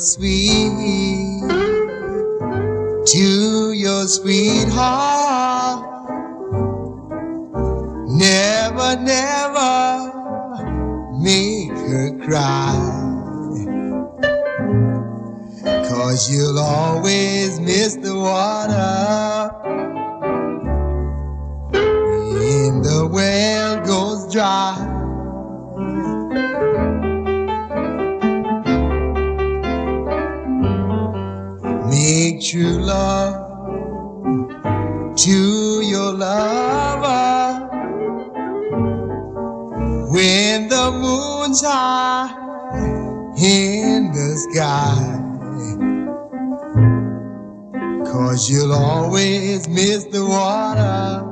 sweet to your sweetheart. Never, never make her cry, 'cause you'll always miss the water when the well goes dry. Make true love to your lover when the moon's high in the sky, 'cause you'll always miss the water